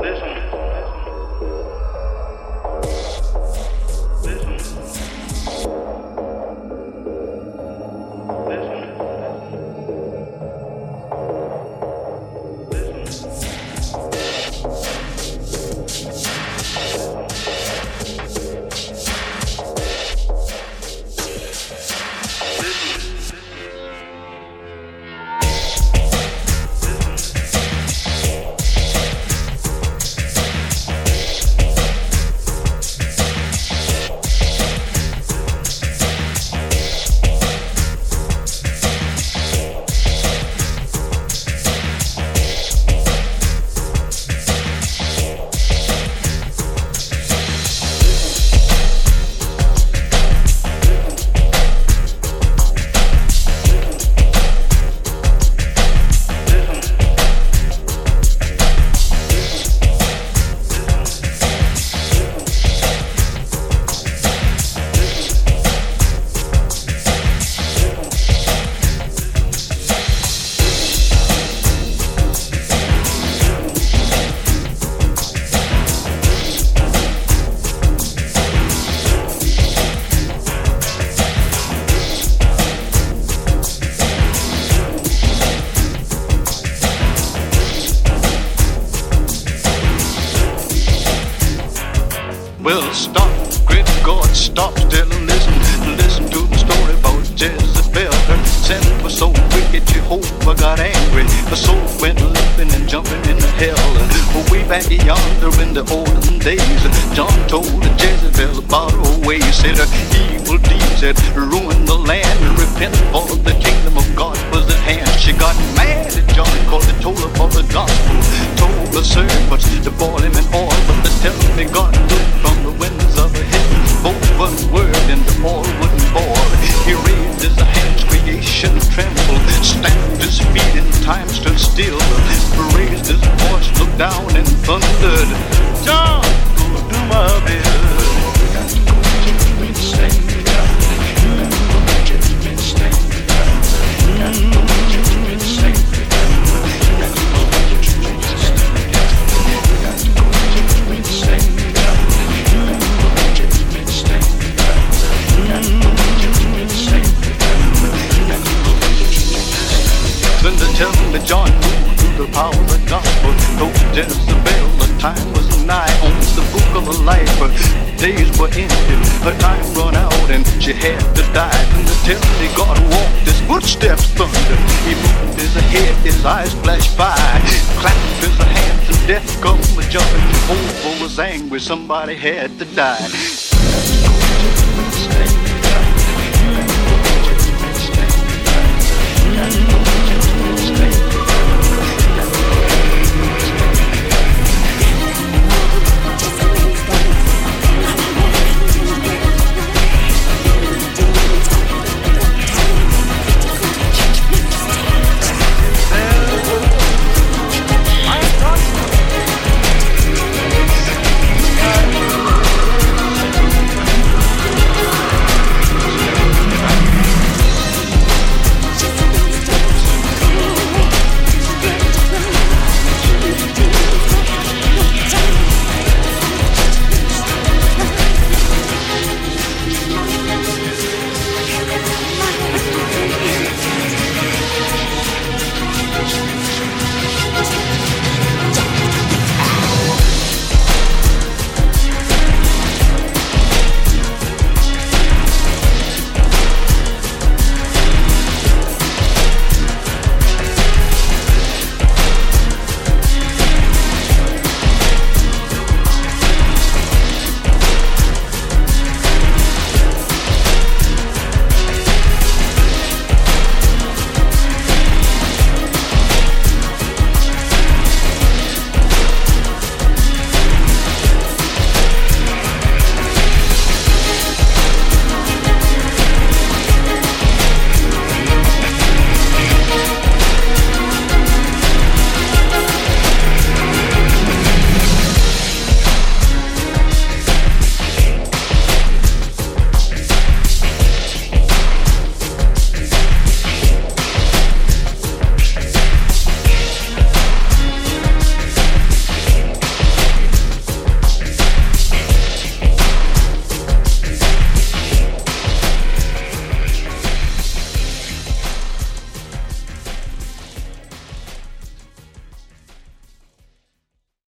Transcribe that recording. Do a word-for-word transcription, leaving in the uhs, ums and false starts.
Well, stop, great God, stop still and listen. Listen to the story about Jezebel. Her sin was so wicked, Jehovah got angry. The soul went leaping and jumping into hell. Way back yonder in the olden days, John told Jezebel about her ways. Said her evil deeds had ruined the land. Repent, for the kingdom of God was at hand. She got mad at John, cause he told her for the gospel. Told the servants to boil him in oil, but they tell me God looked from the windows of heaven. Both one word and the oil wouldn't boil. He raised his hands, creation trembled. Stamped his feet and time stood still. Raised his voice, looked down and thundered, John, go do my bill. Then they tell me John moved through the power of the gospel. Told Jezebel the time was nigh. On the book of her life, her days were ended. Her time run out and she had to die. Then they tell me God walked his footsteps thunder. He moved his head, his eyes flashed fire. Clapped his hands and death come a jumping. Jehovah was angry, somebody had to die.